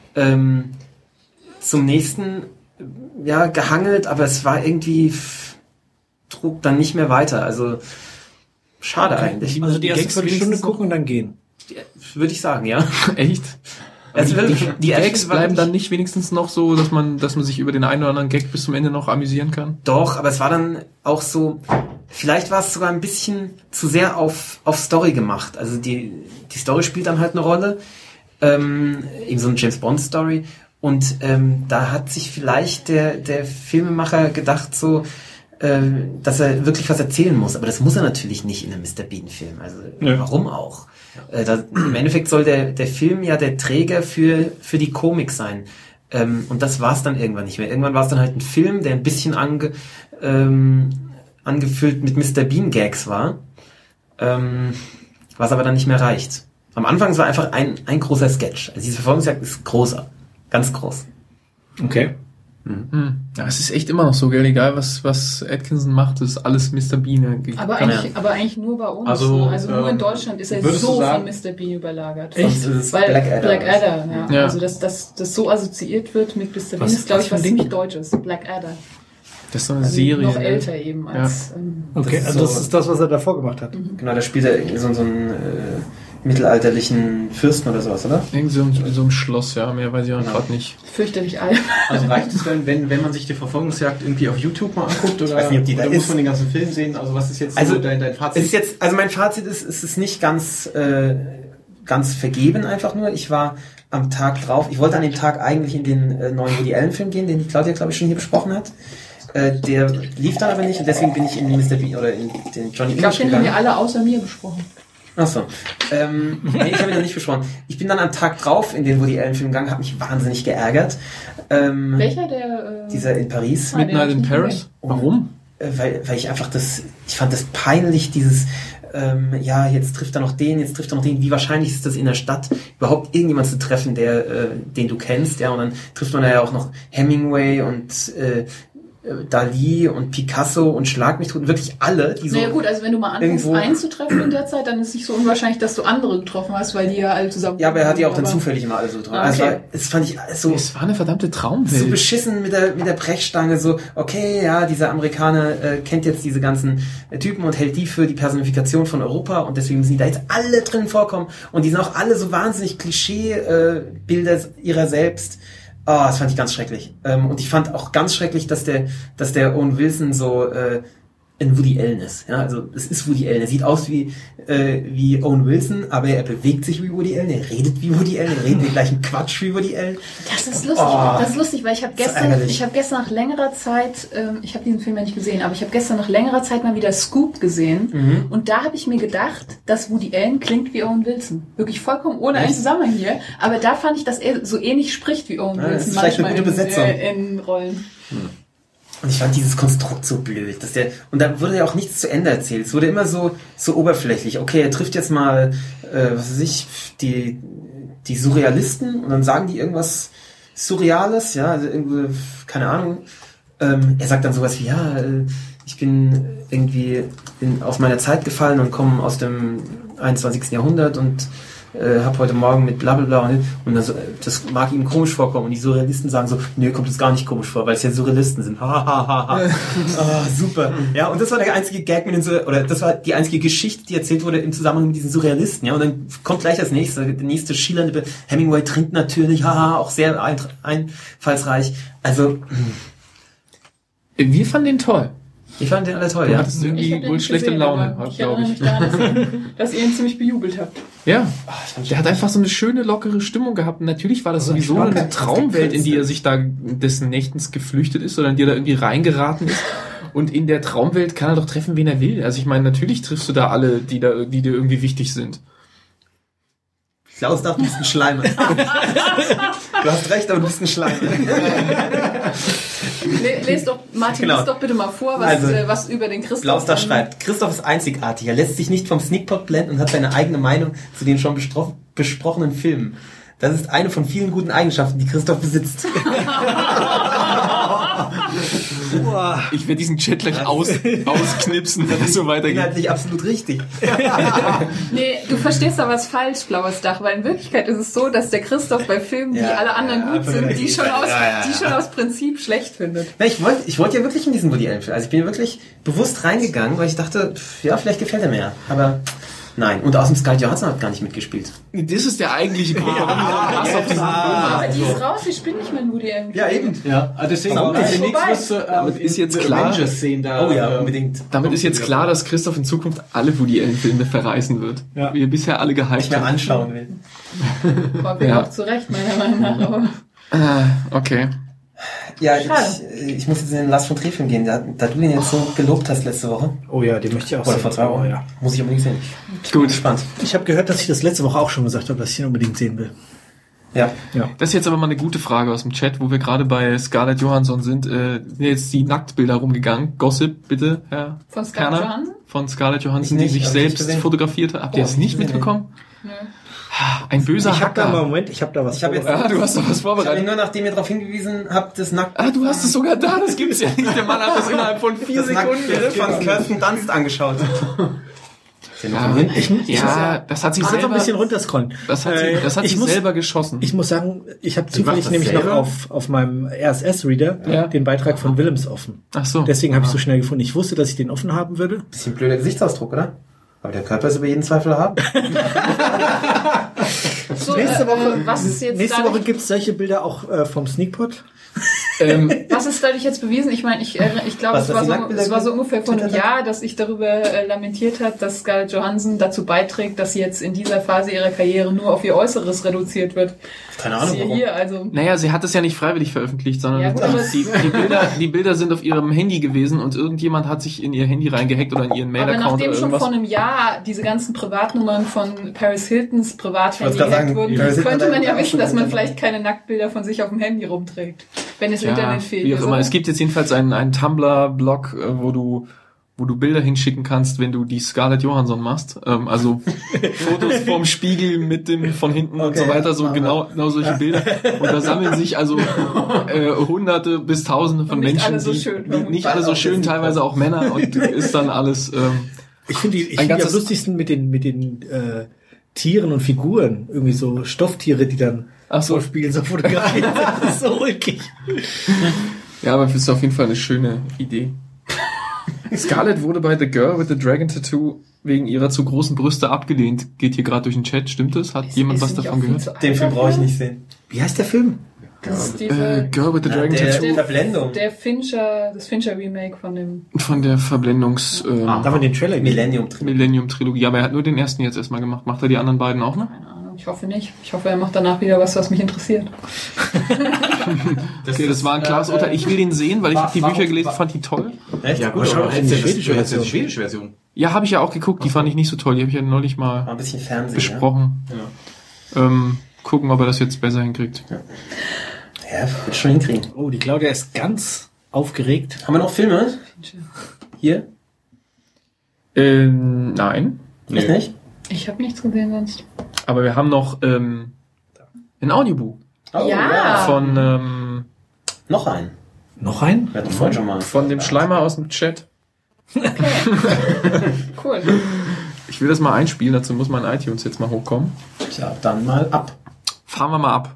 zum nächsten gehangelt, aber es war irgendwie trug dann nicht mehr weiter. Also schade eigentlich. Also die erste Viertelstunde gucken und dann gehen. Würde ich sagen, ja. Echt? Also die Gags bleiben dann nicht wenigstens noch so, dass man sich über den einen oder anderen Gag bis zum Ende noch amüsieren kann? Doch, aber es war dann auch so, vielleicht war es sogar ein bisschen zu sehr auf Story gemacht. Also die Story spielt dann halt eine Rolle, eben so eine James-Bond-Story. Und da hat sich vielleicht der Filmemacher gedacht so, dass er wirklich was erzählen muss. Aber das muss er natürlich nicht in einem Mr. Bean-Film. Also warum auch? Im Endeffekt soll der Film ja der Träger für die Komik sein. Und das war es dann irgendwann nicht mehr. Irgendwann war es dann halt ein Film, der ein bisschen angefüllt mit Mr. Bean-Gags war, was aber dann nicht mehr reicht. Am Anfang war einfach ein großer Sketch. Also diese Verfolgungsjagd ist großer. Ganz groß. Okay. Ja, es ist echt immer noch so, gell? Egal was Atkinson macht, ist alles Mr. Bean. Aber eigentlich nur bei uns. Also nur in Deutschland ist er so von Mr. Bean überlagert. Echt? Weil Blackadder, ja. Also dass das so assoziiert wird mit Mr. Bean ist, glaube ich, was ziemlich Deutsches. Blackadder. Das ist so eine Serie. Noch älter eben als... Okay, also das ist das, was er davor gemacht hat. Genau, da spielt er so einen mittelalterlichen Fürsten oder sowas, oder? Irgendwie so ein Schloss, ja, mehr weiß ich auch gerade nicht. Fürchterlich alt. Also reicht es denn, wenn man sich die Verfolgungsjagd irgendwie auf YouTube mal anguckt, oder, weiß nicht, ob die da oder muss man den ganzen Film sehen? Also was ist jetzt so dein Fazit? Mein Fazit ist, es ist nicht ganz vergeben einfach nur. Ich war am Tag drauf, ich wollte an dem Tag eigentlich in den neuen Woody Allen Film gehen, den die Claudia, glaube ich, schon hier besprochen hat. Der lief dann aber nicht und deswegen bin ich in den Mr. Bean oder in den Johnny English gegangen. Den haben wir alle außer mir besprochen. Achso. Nee, ich habe ihn noch nicht besprochen. Ich bin dann am Tag drauf in den Woody Allen Film gegangen, habe mich wahnsinnig geärgert. Welcher dieser in Paris? Midnight in Paris? Warum? Weil ich einfach ich fand das peinlich, dieses jetzt trifft er noch den. Wie wahrscheinlich ist das in der Stadt, überhaupt irgendjemand zu treffen, den du kennst, ja, und dann trifft man ja auch noch Hemingway und Dali und Picasso und Schlag mich tot, wirklich alle, die so... Naja gut, also wenn du mal anfängst einzutreffen in der Zeit, dann ist es nicht so unwahrscheinlich, dass du andere getroffen hast, weil die ja alle zusammen... Ja, aber er hat ja auch dann zufällig immer alle so getroffen. Okay. Also das fand ich so... Es war eine verdammte Traumwelt. So beschissen mit der Brechstange, so, okay, ja, dieser Amerikaner kennt jetzt diese ganzen Typen und hält die für die Personifikation von Europa und deswegen müssen die da jetzt alle drin vorkommen und die sind auch alle so wahnsinnig Klischee-Bilder ihrer selbst. Oh, das fand ich ganz schrecklich. Und ich fand auch ganz schrecklich, dass der Owen Wilson so ein Woody Allen ist. Ja, also es ist Woody Allen. Er sieht aus wie Owen Wilson, aber er bewegt sich wie Woody Allen. Er redet wie Woody Allen. Er redet den gleichen Quatsch wie Woody Allen. Das ist lustig. Das ist lustig, weil ich habe gestern nach längerer Zeit, ich habe diesen Film ja nicht gesehen, aber ich habe gestern nach längerer Zeit mal wieder Scoop gesehen. Und da habe ich mir gedacht, dass Woody Allen klingt wie Owen Wilson. Wirklich vollkommen ohne einen Zusammenhang hier. Aber da fand ich, dass er so ähnlich spricht wie Owen Wilson. Das ist vielleicht eine gute Besetzung. In Rollen. Und ich fand dieses Konstrukt so blöd, und da wurde ja auch nichts zu Ende erzählt. Es wurde immer so oberflächlich. Okay, er trifft jetzt mal, die Surrealisten und dann sagen die irgendwas Surreales, ja, also irgendwie, keine Ahnung. Er sagt dann sowas wie, ich bin irgendwie aus meiner Zeit gefallen und komme aus dem 21. Jahrhundert und habe heute Morgen mit blablabla und das mag ihm komisch vorkommen und die Surrealisten sagen so, nö, kommt das gar nicht komisch vor, weil es ja Surrealisten sind. Super. Ja, und das war der einzige Gag das war die einzige Geschichte, die erzählt wurde im Zusammenhang mit diesen Surrealisten. Ja, und dann kommt gleich der nächste schillernde Hemingway trinkt natürlich, auch sehr einfallsreich. Also wir fanden den toll. Ich fand den alle toll, ja. Du hattest irgendwie wohl schlechte Laune, glaube ich. Ich erinnere mich daran, dass ihr ihn ziemlich bejubelt habt. Ja, der hat einfach so eine schöne, lockere Stimmung gehabt. Und natürlich war das sowieso eine Traumwelt, in die er sich da des Nächtens geflüchtet ist oder in die er da irgendwie reingeraten ist. Und in der Traumwelt kann er doch treffen, wen er will. Also ich meine, natürlich triffst du da alle, die dir irgendwie wichtig sind. Klaus darf ein bisschen schleimen. Du hast recht, aber du bist ein Schleimer. Lies doch bitte mal vor, was über den Christoph... Klaus da schreibt, Christoph ist einzigartig. Er lässt sich nicht vom Sneakpot blenden und hat seine eigene Meinung zu den schon besprochenen Film. Das ist eine von vielen guten Eigenschaften, die Christoph besitzt. Ich werde diesen Chat gleich ausknipsen, wenn es so weitergeht. Inhaltlich absolut richtig. Nee, du verstehst da was falsch, Blaues Dach, weil in Wirklichkeit ist es so, dass der Christoph bei Filmen, die alle anderen gut sind, die schon aus Prinzip schlecht findet. Na, ich wollte ja wirklich in diesen Woody Allen Film. Also ich bin wirklich bewusst reingegangen, weil ich dachte, vielleicht gefällt er mir ja. Aber nein. Und außerdem Scarlett Johansson hat gar nicht mitgespielt. Das ist der eigentliche Grund, warum ich so einen Hass auf diesen Film habe. Aber die ist raus, ich spiele nicht mehr in Woody Allen. Ja, eben. Ja, deswegen damit ist jetzt klar, unbedingt. Damit ist jetzt klar, dass Christoph in Zukunft alle Woody Allen Filme verreißen wird. Ja. Wie er bisher alle gehypt nicht mehr anschauen will. War auch zu Recht, meiner Meinung nach. Aber okay. Ja, ich muss jetzt in den Lars von Trier Film gehen, da du den jetzt so gelobt hast letzte Woche. Oh ja, den möchte ich auch sehen. Oder vor 2 Wochen. Ja. Muss ich unbedingt sehen. Gut. Gespannt. Ich habe gehört, dass ich das letzte Woche auch schon gesagt habe, dass ich ihn unbedingt sehen will. Ja. Das ist jetzt aber mal eine gute Frage aus dem Chat, wo wir gerade bei Scarlett Johansson sind. Sind jetzt die Nacktbilder rumgegangen. Gossip, bitte, Herr von Scarlett Johansson? Von Scarlett Johansson, die sich selbst fotografiert hat. Habt ihr das nicht mitbekommen? Nö. Ein böser Hacker. Ich habe da was vorbereitet. Du hast da was vorbereitet. Ich habe nur, nachdem ihr darauf hingewiesen habt, das Nackt... du hast es sogar da, das gibt's ja nicht. Der Mann hat das innerhalb von 4 Sekunden von Kirsten Dunst angeschaut. Das hat sie selber... ein bisschen runterscrollen. Das hat sie selber geschossen. Ich muss sagen, ich habe zufällig nämlich noch auf meinem RSS-Reader den Beitrag von Willems offen. Ach so. Deswegen habe ich so schnell gefunden. Ich wusste, dass ich den offen haben würde. Bisschen blöder Gesichtsausdruck, oder? Aber der Körper ist über jeden Zweifel erhaben. So, nächste Woche gibt es solche Bilder auch vom Sneakpot. Was ist dadurch jetzt bewiesen? Ich meine, ich glaube, es war so ungefähr vor einem Jahr, dass ich darüber lamentiert habe, dass Scarlett Johansson dazu beiträgt, dass sie jetzt in dieser Phase ihrer Karriere nur auf ihr Äußeres reduziert wird. Keine Ahnung, warum. Hier, also. Naja, sie hat es ja nicht freiwillig veröffentlicht, sondern die Bilder sind auf ihrem Handy gewesen und irgendjemand hat sich in ihr Handy reingehackt oder in ihren Mail-Account oder irgendwas. Aber nachdem schon vor einem Jahr diese ganzen Privatnummern von Paris Hiltons Privathandy gehackt wurden, könnte man ja wissen, dass man vielleicht keine Nacktbilder von sich auf dem Handy rumträgt, wenn es Internet fehlt. Wie auch immer. Es gibt jetzt jedenfalls einen Tumblr-Blog, wo du Bilder hinschicken kannst, wenn du die Scarlett Johansson machst. Also Fotos vorm Spiegel mit dem von hinten und so weiter, so genau solche Bilder. Und da sammeln sich also Hunderte bis Tausende von Menschen, nicht alle so schön, teilweise auch Männer, und ist dann alles. Ich finde die am lustigsten mit den Tieren und Figuren, irgendwie so Stofftiere, die dann vor Spiegeln so fotografiert. Das ist so ulkig. Ja, aber es ist auf jeden Fall eine schöne Idee. Scarlett wurde bei The Girl with the Dragon Tattoo wegen ihrer zu großen Brüste abgelehnt. Geht hier gerade durch den Chat, stimmt das? Hat jemand was davon gehört? Den Film brauche ich nicht sehen. Wie heißt der Film? Das ist diese Girl with the Dragon Tattoo. Verblendung. Das Fincher Remake von dem... Von der Verblendungs... da war den Trailer Millennium Trilogie. Aber er hat nur den ersten jetzt erstmal gemacht. Macht er die anderen beiden auch noch? Keine Ahnung, ich hoffe nicht. Ich hoffe, er macht danach wieder was mich interessiert. Das war ein klares Urteil. Ich will den sehen, weil ich habe die Bücher gelesen, fand die toll. Echt? Ja, gut, aber das ist die schwedische Version. Ja, habe ich ja auch geguckt, die fand ich nicht so toll. Die habe ich ja neulich mal ein bisschen Fernsehen, besprochen. Ja. Gucken, ob er das jetzt besser hinkriegt. Ja, wird schon hinkriegen. Oh, die Claudia ist ganz aufgeregt. Haben wir noch Filme? Hier? Nein. Echt nicht? Ich habe nichts gesehen sonst. Aber wir haben noch ein Audiobuch. Ja. Von noch einen. Noch einen? Wir hatten vorhin schon mal. Von dem Schleimer aus dem Chat. Okay. Cool. Ich will das mal einspielen, dazu muss mein iTunes jetzt mal hochkommen. Tja, dann mal ab. Fahren wir mal ab.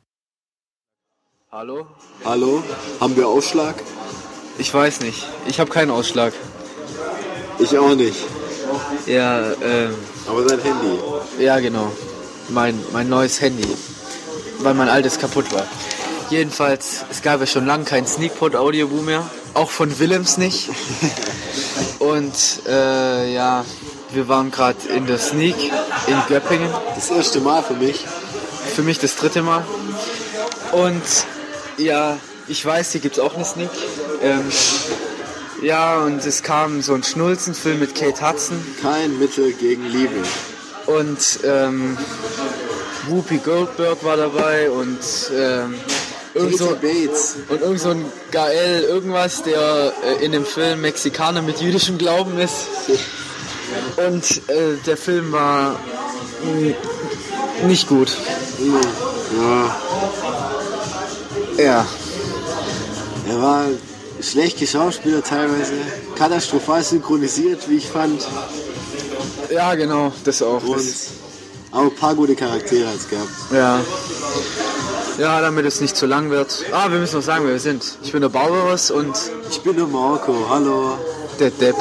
Hallo? Hallo? Haben wir Ausschlag? Ich weiß nicht. Ich habe keinen Ausschlag. Ich auch nicht. Ja, aber sein Handy? Ja, genau. Mein neues Handy. Weil mein altes kaputt war. Jedenfalls, es gab ja schon lange kein Sneakpot-Audiobook mehr. Auch von Willems nicht. Und ja, wir waren gerade in der Sneak in Göppingen. Das erste Mal für mich. Für mich das 3. Mal. Und ja, ich weiß, hier gibt es auch eine Sneak. Ja, und es kam so ein Schnulzenfilm mit Kate Hudson. Kein Mittel gegen Liebe. Und Whoopi Goldberg war dabei und irgend so ein Gael irgendwas, der in dem Film Mexikaner mit jüdischem Glauben ist. Und der Film war Nicht gut. Ja. Er war schlecht geschauspielert teilweise, katastrophal synchronisiert, wie ich fand. Ja, genau, das auch. Und auch ein paar gute Charaktere hat es gehabt. Ja. Ja, damit es nicht zu lang wird. Wir müssen noch sagen, wer wir sind. Ich bin der Bauhaus und... Ich bin der Marco, hallo. Der Depp.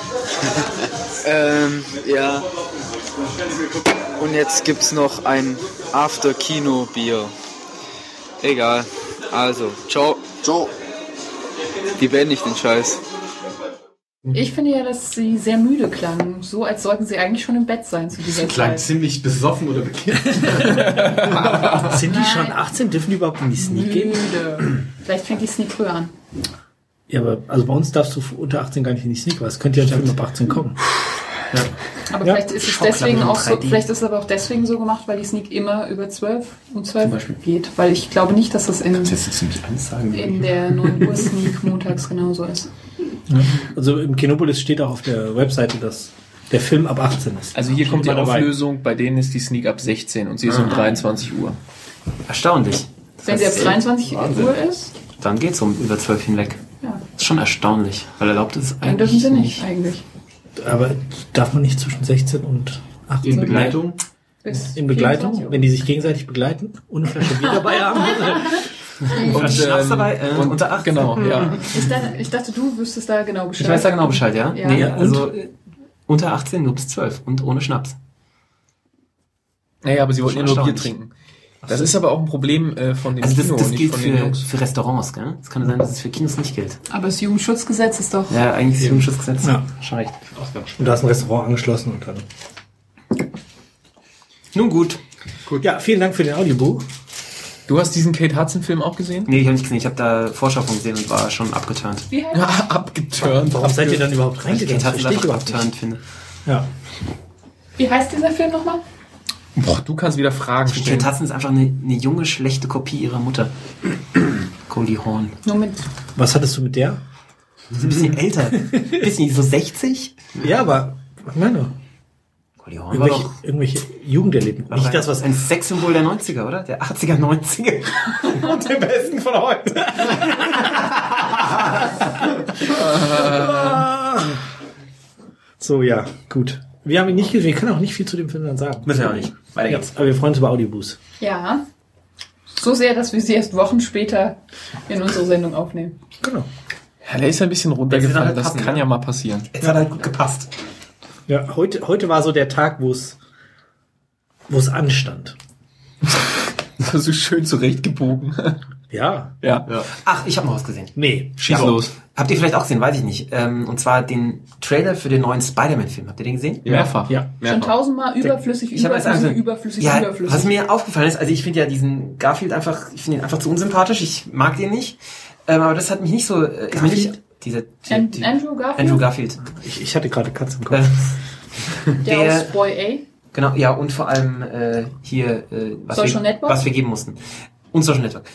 Ja. Und jetzt gibt's noch ein After-Kino-Bier. Egal. Also, ciao. Ciao. Die beenden nicht den Scheiß. Ich finde ja, dass sie sehr müde klangen. So, als sollten sie eigentlich schon im Bett sein zu dieser Zeit. Sie klang ziemlich besoffen oder bekifft. Sind die schon 18? Dürfen die überhaupt in die Sneak gehen? Vielleicht fängt die Sneak früher an. Ja, aber also bei uns darfst du unter 18 gar nicht in die Sneak. Was könnte ja ein Film ab 18 kommen? Ja. Aber vielleicht ist es deswegen auch so, vielleicht ist es aber auch deswegen so gemacht, weil die Sneak immer über 12 geht. Weil ich glaube nicht, dass das in der 9 Uhr Sneak montags genauso ist. Ja. Also im Kinopolis steht auch auf der Webseite, dass der Film ab 18 ist. Also hier kommt die Auflösung, bei denen ist die Sneak ab 16 und sie ist um 23 Uhr. Erstaunlich. Wenn sie ab 23 Uhr ist? Dann geht's um über 12 hinweg. Ja. Das ist schon erstaunlich, weil erlaubt ist eigentlich. Dann dürfen sie nicht, eigentlich. Aber darf man nicht zwischen 16 und 18? In Begleitung? In Begleitung, wenn die sich gegenseitig begleiten und eine Flasche Bier dabei haben. Und Schnaps dabei und unter 18. Genau, ja. Ich dachte, du wüsstest da genau Bescheid. Ich weiß da genau Bescheid, ja? Ja. Nee, also unter 18 nur bis 12 und ohne Schnaps. Naja, aber sie wollten ja nur Bier trinken. Das ist aber auch ein Problem von den Kinos, das nicht gilt von den Jungs. Für Restaurants, gell? Es kann sein, dass es für Kinos nicht gilt. Aber das Jugendschutzgesetz ist doch... Ja, eigentlich ist das Jugendschutzgesetz. Ja. Schon recht. Und da ist ein Restaurant angeschlossen und dann... Nun gut. Ja, vielen Dank für den Audiobuch. Du hast diesen Kate Hudson-Film auch gesehen? Nee, ich habe nicht gesehen. Ich habe da Vorschau von gesehen und war schon abgeturnt. Wie heißt Ja, abgeturnt. Warum seid ihr dann überhaupt reingegangen? Kate Hudson einfach abgeturnt finde. Ja. Wie heißt dieser Film nochmal? Boah, du kannst wieder Fragen stellen. Kate Hudson ist einfach eine junge, schlechte Kopie ihrer Mutter. Goldie Hawn. Nur mit... Was hattest du mit der? Die ist ein bisschen älter. Bisschen so 60? Ja, aber... Ich meine... Goldie Hawn war doch... Irgendwelche Jugenderlebnisse. Nicht das, was... Ein Sexsymbol der 90er, oder? Der 80er, 90er. Und der besten von heute. So, ja, gut. Wir haben ihn nicht gesehen. Wir können auch nicht viel zu dem Film dann sagen. Müssen wir auch nicht. Weiter Ja, geht's. aber wir freuen uns über Audioboost. Ja. So sehr, dass wir sie erst Wochen später in unsere Sendung aufnehmen. Genau. Ja, der ist ein bisschen runtergefallen. Halt Das passen, kann ja. ja mal passieren. Jetzt hat halt gut gepasst. Ja, heute war so der Tag, wo es anstand. Das hast du schön zurechtgebogen. Ja. Ja. Ach, ich habe noch was gesehen. Nee. Schieß los. Habt ihr vielleicht auch gesehen, weiß ich nicht. Und zwar den Trailer für den neuen Spider-Man-Film. Habt ihr den gesehen? Mehrfach. Ja. Schon tausendmal überflüssig, Ich habe jetzt überflüssig. Ja, was mir aufgefallen ist, also ich finde ja diesen Garfield einfach zu unsympathisch. Ich mag den nicht. Aber das hat mich nicht so... Andrew Garfield? Andrew Garfield. Ich hatte gerade Katze im Kopf. Der aus Boy A. Genau, ja, und vor allem was wir geben mussten. Und Social Network.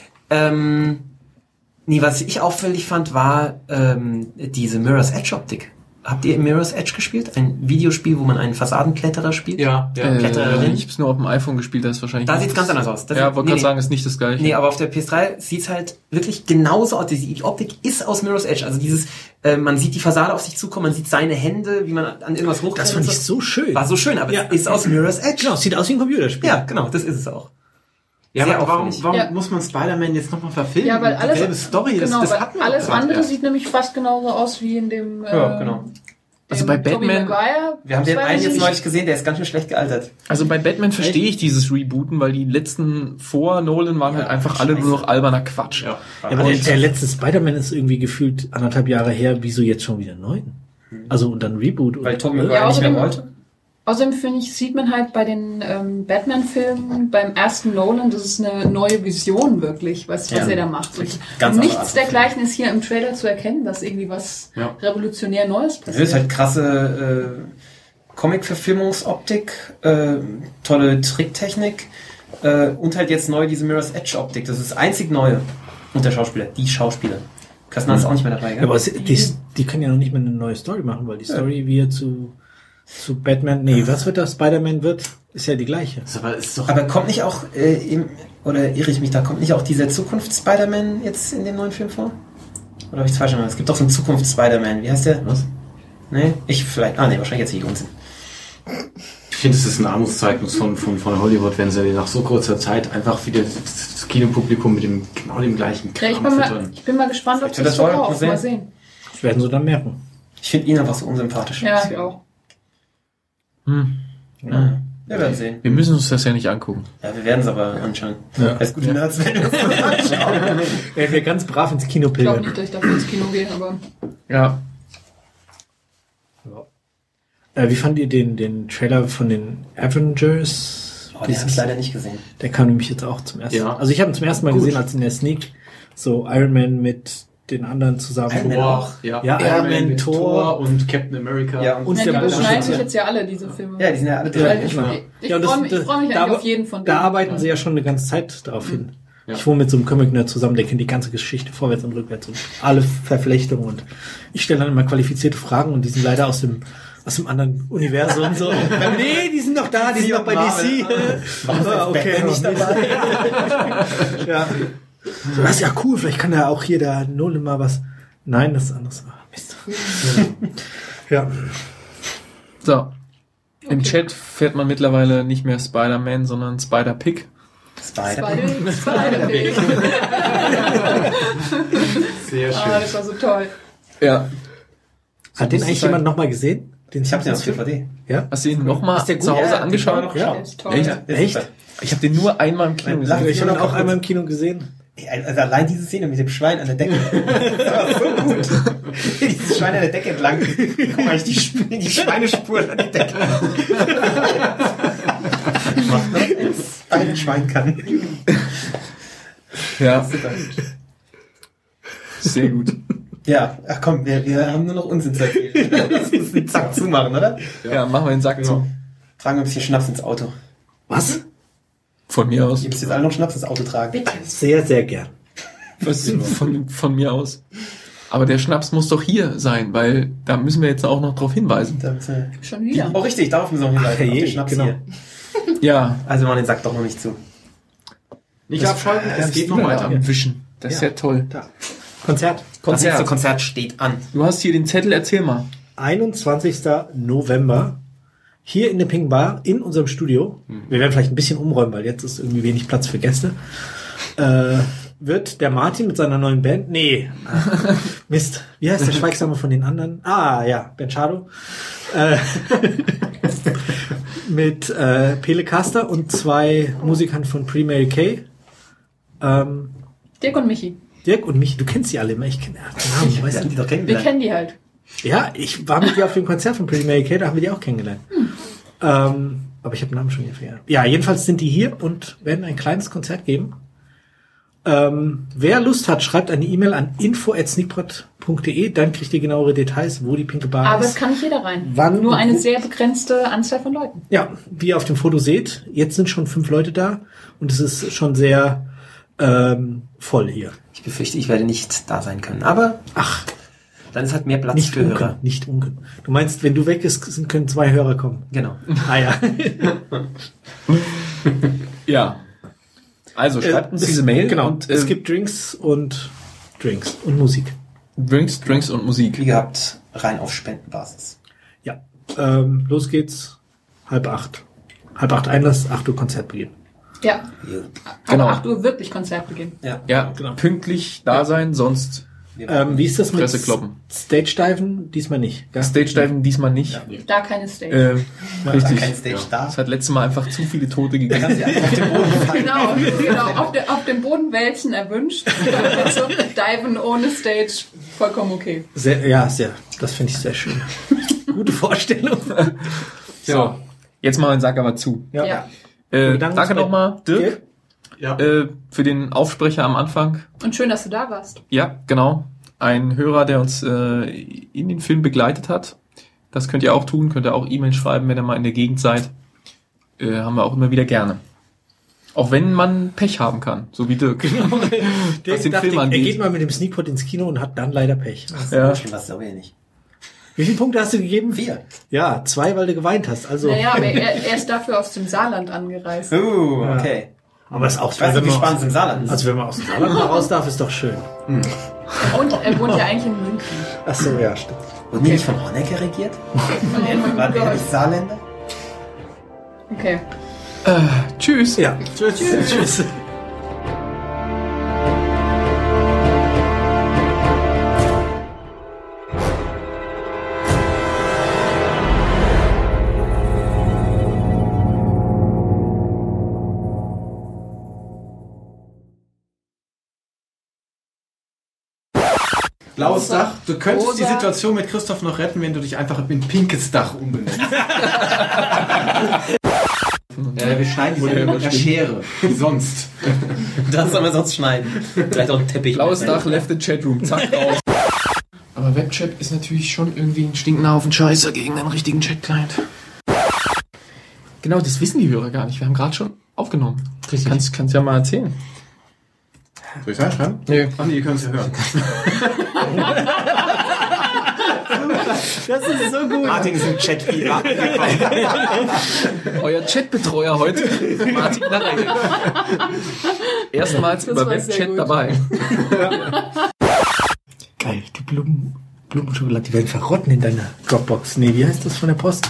Was ich auffällig fand, war diese Mirror's Edge Optik. Habt ihr Mirror's Edge gespielt? Ein Videospiel, wo man einen Fassadenkletterer spielt? Ja. Klettererin. Ich hab's nur auf dem iPhone gespielt, das ist wahrscheinlich... Da sieht's ganz anders aus. Ja, wollte gerade sagen, ist nicht das Gleiche. Nee, aber auf der PS3 sieht's halt wirklich genauso aus. Die Optik ist aus Mirror's Edge. Also dieses, man sieht die Fassade auf sich zukommen, man sieht seine Hände, wie man an irgendwas hochklettert. Das fand ich so schön. War so schön, aber Ja. es ist aus Mirror's Edge. Genau, es sieht aus wie ein Computerspiel. Ja, genau, das ist es auch. Ja, Sehr aber warum auffällig. Ja. muss man Spider-Man jetzt nochmal verfilmen? Ja, weil alles, Dieselbe Story, genau, das weil hatten wir alles doch andere erst. sieht nämlich fast genauso aus wie in dem... Genau. Also bei Tobey Batman- Maguire, Wir haben den einen jetzt nicht. neulich gesehen, der ist ganz schön schlecht gealtert. Also bei Batman verstehe ich dieses Rebooten, weil die letzten vor Nolan waren halt einfach alle nur noch alberner Quatsch. Ja, aber der letzte Spider-Man ist irgendwie gefühlt 1,5 Jahre her. Wieso jetzt schon wieder 9? Also und dann Reboot. Weil Tobey Ja, Maguire nicht mehr außerdem- wollte. Außerdem finde ich, sieht man halt bei den Batman-Filmen, beim ersten Nolan, das ist eine neue Vision wirklich, was er da macht. Und Ganz nichts andere Art. dergleichen ist hier im Trailer zu erkennen, dass irgendwie was revolutionär Neues Das passiert. ist halt krasse Comic-Verfilmungsoptik, tolle Tricktechnik und halt jetzt neu diese Mirror's Edge-Optik. Das ist das einzig Neue. Und der Schauspieler, die Schauspieler. Kastan ist auch nicht mehr dabei, gell? Ja, aber die können ja noch nicht mal eine neue Story machen, weil die Story, wie er zu Zu Batman, nee, was wird das Spider-Man wird? Ist ja die gleiche. Aber kommt nicht auch, oder irre ich mich da, kommt nicht auch dieser Zukunfts-Spider-Man jetzt in dem neuen Film vor? Oder habe ich es falsch gemacht? Es gibt doch so einen Zukunfts-Spider-Man. Wie heißt der? Was? Nee? Wahrscheinlich jetzt nicht Unsinn. Ich finde, es ist ein Armutszeugnis von Hollywood, wenn sie nach so kurzer Zeit einfach wieder das Kinopublikum mit genau dem gleichen Kram füttern. Ich bin mal gespannt, ob sie das auch mal sehen. Das werden sie dann merken. Ich finde ihn einfach so unsympathisch. Ja, ich auch. Ja. Wir werden sehen. Wir müssen uns das ja nicht angucken. Ja, wir werden es aber anschauen. Ja. Als gute Nerds werden wir uns das anschauen. Werden wir ganz brav ins Kino pilgern. Ich glaube nicht, dass ich dafür ins Kino gehe, aber... Ja. Wie fand ihr den Trailer von den Avengers? Den habe ich leider nicht gesehen. Der kam nämlich jetzt auch zum ersten Mal. Also ich habe ihn zum ersten Mal gesehen, als in der Sneak so Iron Man mit den anderen zusammen. Iron Man, Thor und Captain America. Ja, und die beschneiden sich jetzt ja alle, diese Filme. Ja, die sind ja alle drin. Ich freue mich eigentlich auf jeden von denen. Da arbeiten sie ja schon eine ganze Zeit darauf hin. Ja. Ich wohne mit so einem Comic-Nerd zusammen, der kennt die ganze Geschichte vorwärts und rückwärts und alle Verflechtungen. Und ich stelle dann immer qualifizierte Fragen und die sind leider aus dem anderen Universum und so. Nee, die sind noch da, die sind noch bei DC. Okay, nicht dabei. Ja. So, das ist ja cool, vielleicht kann ja auch hier der Nolan mal was. Nein, das ist anders. Mist. Ja. So. Im Chat fährt man mittlerweile nicht mehr Spider-Man, sondern Spider-Pig. Spider-Pig. Sehr schön. Das war so toll. Ja. Hat den eigentlich jemand nochmal gesehen? Ich habe den auf DVD. Ja? Hast du ihn nochmal zu Hause angeschaut? Ja, ist toll. Echt? Ich habe den nur einmal im Kino gesehen. Ich habe ihn auch einmal im Kino gesehen. Also allein diese Szene mit dem Schwein an der Decke. Das war so gut. Dieses Schwein an der Decke entlang. Guck mal, die Schweinespuren an die Decke. Macht noch ein Schwein kann. Ja. Sehr gut. Ja, ach komm, wir haben nur noch Unsinn zu erzählen. Lass uns den Sack zumachen, oder? Ja, machen wir den Sack zu. Tragen wir ein bisschen Schnaps ins Auto. Was? Von mir aus. Ihr müsst jetzt alle noch Schnaps ins Auto tragen. Bitte. Sehr, sehr gern. Von mir aus. Aber der Schnaps muss doch hier sein, weil da müssen wir jetzt auch noch drauf hinweisen. Schon wieder. Oh, richtig, darauf müssen wir noch hinweisen. Ach, auf den Schnaps genau. hier. Ja. Also wir machen den Sack doch noch nicht zu. Nicht abschalten, es geht noch weiter. Wischen. Das ist ja toll. Da. Konzert. Das nächste Konzert steht an. Du hast hier den Zettel, erzähl mal. 21. November. Hier in der Pink Bar, in unserem Studio. Wir werden vielleicht ein bisschen umräumen, weil jetzt ist irgendwie wenig Platz für Gäste. Wird der Martin mit seiner neuen Band, Mist, wie heißt der Schweigsame von den anderen? Benchado. Mit Pele Caster und 2 Musikern von Pre-Mary Kay. Dirk und Michi. Du kennst die alle immer, ich kenne die Namen, weißt du? Die doch Wir kennen die halt. Ja, ich war mit dir auf dem Konzert von Pretty Mary Kay, da haben wir die auch kennengelernt. Aber ich habe den Namen schon hier vergessen. Ja, jedenfalls sind die hier und werden ein kleines Konzert geben. Wer Lust hat, schreibt eine E-Mail an info@sneakpot.de, dann kriegt ihr genauere Details, wo die Pinke Bar ist. Aber es kann nicht jeder rein. Wann? Nur eine sehr begrenzte Anzahl von Leuten. Ja, wie ihr auf dem Foto seht, jetzt sind schon 5 Leute da und es ist schon sehr voll hier. Ich befürchte, ich werde nicht da sein können. Aber dann ist halt mehr Platz für Hörer. Nicht unken. Du meinst, wenn du weg bist, können 2 Hörer kommen. Genau. Ja. Ja. Also schreibt uns diese Mail. Genau. Und, es gibt Drinks und Musik. Drinks und Musik. Wie gehabt, rein auf Spendenbasis. Ja. Los geht's. 7:30. 7:30 Einlass, 8 Uhr Konzertbeginn. Ja. Genau. Aber 8 Uhr wirklich Konzertbeginn. Ja, genau. Pünktlich da sein, sonst wie ist das mit Pressekloppen. Stage-Diven? Diesmal nicht. Gell? Stage-Diven diesmal nicht. Ja. Da keine Stage. Richtig. Kein Stage da. Es hat letztes Mal einfach zu viele Tote gegeben. Auf dem Boden fallen. Genau. Auf dem Boden wälzen erwünscht. Also, Diven ohne Stage, vollkommen okay. Sehr. Das finde ich sehr schön. Gute Vorstellung. So, jetzt mal den Sack aber zu. Ja. Danke nochmal, Dirk. Ja. Für den Aufsprecher am Anfang. Und schön, dass du da warst. Ja, genau. Ein Hörer, der uns in den Film begleitet hat. Das könnt ihr auch tun, könnt ihr auch E-Mail schreiben, wenn ihr mal in der Gegend seid. Haben wir auch immer wieder gerne. Auch wenn man Pech haben kann, so wie Dirk. Dirk den Film angeht. Er geht mal mit dem Sneakpot ins Kino und hat dann leider Pech. Das war es aber ja nicht. Wie viele Punkte hast du gegeben? 4. Ja, 2, weil du geweint hast. Also. Naja, aber er ist dafür aus dem Saarland angereist. Okay. Aber es ist auch, ich weiß nicht, wie spannend es im Saarland ist. Also wenn man aus dem Saarland mal raus darf, ist doch schön. Und er wohnt ja eigentlich in München. Ach so, ja, stimmt. Wurde die nicht von Honecker regiert? War der nicht Saarländer? Okay. Tschüss. Ja. Tschüss. Blaues Dach. Du könntest die Situation mit Christoph noch retten, wenn du dich einfach in pinkes Dach umbenennst. Wir schneiden die mit der Schere. Wie sonst. Das soll man sonst schneiden. Vielleicht auch einen Teppich. Blaues Dach, left the Chatroom. Zack, raus. Aber Webchat ist natürlich schon irgendwie ein stinkender Haufen Scheiße gegen einen richtigen Chat-Client. Genau, das wissen die Hörer gar nicht. Wir haben gerade schon aufgenommen. Kannst ja mal erzählen. Soll ich reinschreiben? Nee. Ach nee, ihr könnt es ja hören. Das ist so gut. Martin ist im Chat-Feed angekommen. Euer Chatbetreuer heute, Martin Larrey. Erstmals über Webchat dabei. Geil, die Blumenschokolade, die werden verrotten in deiner Dropbox. Nee, wie heißt das von der Post?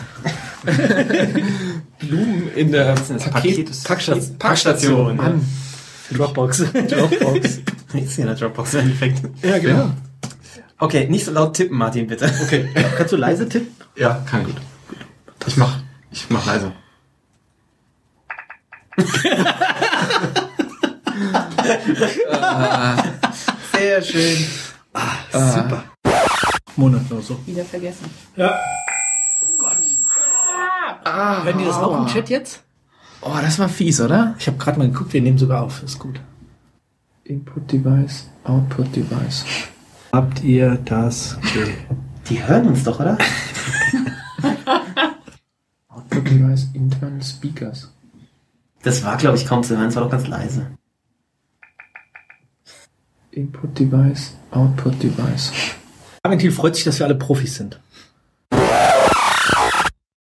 Blumen in der Packstation. Mann. Dropbox. Ist ja eine Dropbox im Endeffekt. Ja, genau. Ja. Okay, nicht so laut tippen, Martin, bitte. Okay. Kannst du leise tippen? Ja, kann gut. Ich mach leise. Sehr schön. Super. Monatlos so. Wieder vergessen. Ja. Oh Gott. Hören die das auch im Chat jetzt? Oh, das war fies, oder? Ich habe gerade mal geguckt, wir nehmen sogar auf. Ist gut. Input Device, Output Device. Habt ihr das? Die hören uns doch, oder? Output Device, Internal Speakers. Das war, glaube ich, kaum zu hören. Es war doch ganz leise. Input Device, Output Device. Aventil freut sich, dass wir alle Profis sind.